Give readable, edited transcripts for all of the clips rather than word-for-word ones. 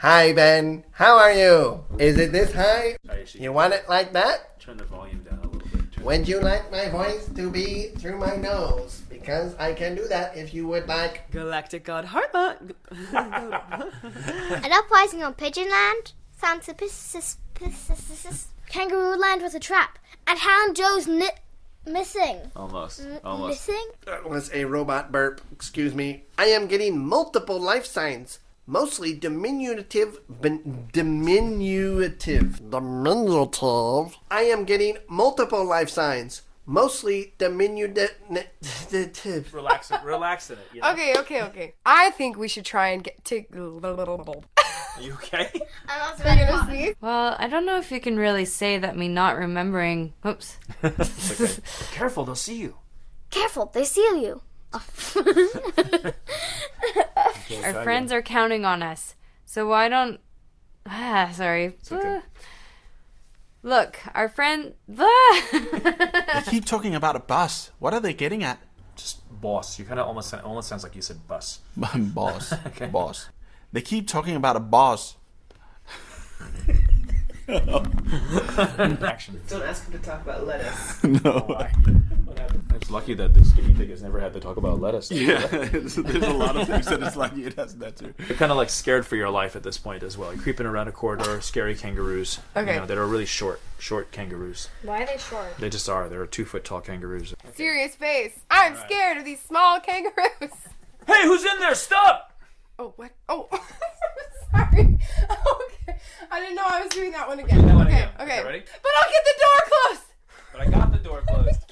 Hi, Ben. How are you? Is it this high? You want it like that? Turn the volume down a little bit. Would you like my voice to be through my nose? Because I can do that if you would like. Galactic God Heartma. An uprising on Pigeon Land found Kangaroo Land was a trap, and Hound Joe's missing. Almost. Missing? That was a robot burp. Excuse me. I am getting multiple life signs. Mostly diminutive. Diminutive. I am getting multiple life signs. Mostly diminutive. Relax in it. You know? Okay. I think we should try and get to... Are you okay? I'm also gonna sneeze. Well, I don't know if you can really say that me not remembering... Oops. It's okay. Careful, they'll see you. Careful, they seal you. Our friends are counting on us. So why don't... sorry. Okay. Look, our friend... They keep talking about a bus. What are they getting at? Just boss. You kind of almost sounds like you said bus. Boss. Okay. Boss. They keep talking about a boss. Action. Don't ask him to talk about lettuce. No. Why? What happened? It's lucky that this guinea pig has never had to talk about lettuce. Yeah, there's a lot of things that it's lucky it has that too. You're kind of like scared for your life at this point as well. You're creeping around a corridor, scary kangaroos. Okay. You know, that are really short kangaroos. Why are they short? They just are. They're 2-foot tall kangaroos. Serious face. I'm scared of these small kangaroos. Hey, who's in there? Stop! Oh, what? Oh, sorry. Okay. I didn't know I was doing that one again. That one Okay. again. Ready? But I'll get the door closed. But I got the door closed.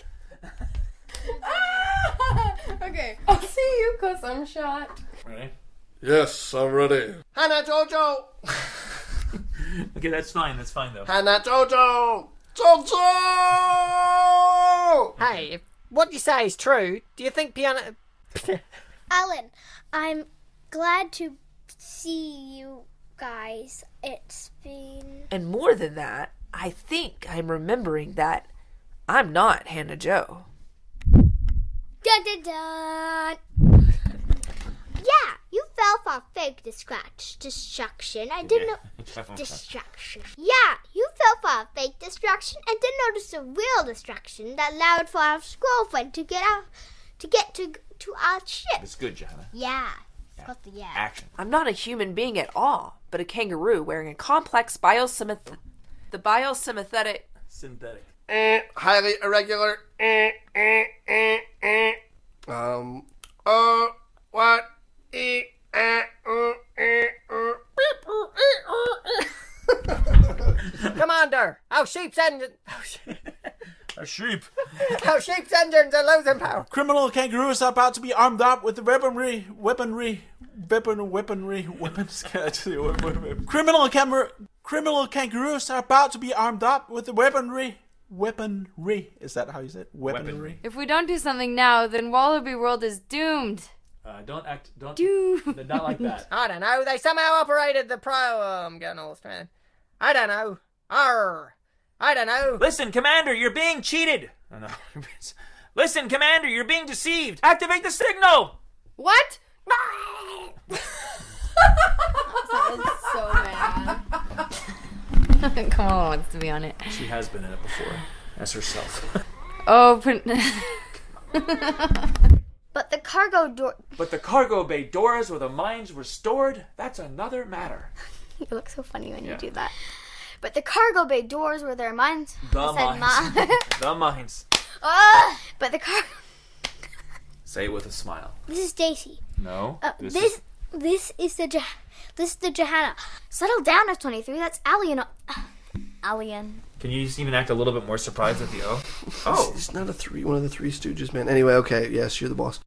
Okay. I'll see you because I'm shot. Ready? Yes, I'm ready. Hana Jojo! Okay, that's fine though. Hana Jojo! Jojo! Hey, if what you say is true, do you think piano... Alan, I'm glad to see you guys. It's been... And more than that, I think I'm remembering that I'm not Hannah Jo. Dun dun dun! Yeah, you fell for fake destruction. I didn't know... Distraction. Yeah, you fell for a fake destruction and didn't notice a real destruction that allowed for our scroll friend to get to our ship. It's good, Johanna. Yeah. Got the yeah. Action. I'm not a human being at all, but a kangaroo wearing a complex biosynthetic... Synthetic. Highly irregular. What? Commander, our sheep's engine... A sheep. Our sheep's engines are losing power. Criminal kangaroos are about to be armed up with weapons. Criminal kangaroos are about to be armed up with the weaponry. Is that how you say it? Weaponry. If we don't do something now, then Wallaby World is doomed. Don't Doomed. not like that. I don't know. They somehow operated the I'm getting all stranded. I don't know. I don't know. Listen, Commander, you're being cheated. Oh, no. Listen, Commander, you're being deceived. Activate the signal. What? So mad. Kamala wants to be on it. She has been in it before, as herself. Oh, But the cargo door... But the cargo bay doors where the mines were stored, that's another matter. You look so funny when you do that. But the cargo bay doors were their mines. The mines. The mines. But the cargo... Say it with a smile. This is Daisy. No. This is the Johanna. Settle down, F-23. That's Alien. Alien. Can you just even act a little bit more surprised at the O? Oh. It's not one of the Three Stooges, man. Anyway, okay, yes, you're the boss.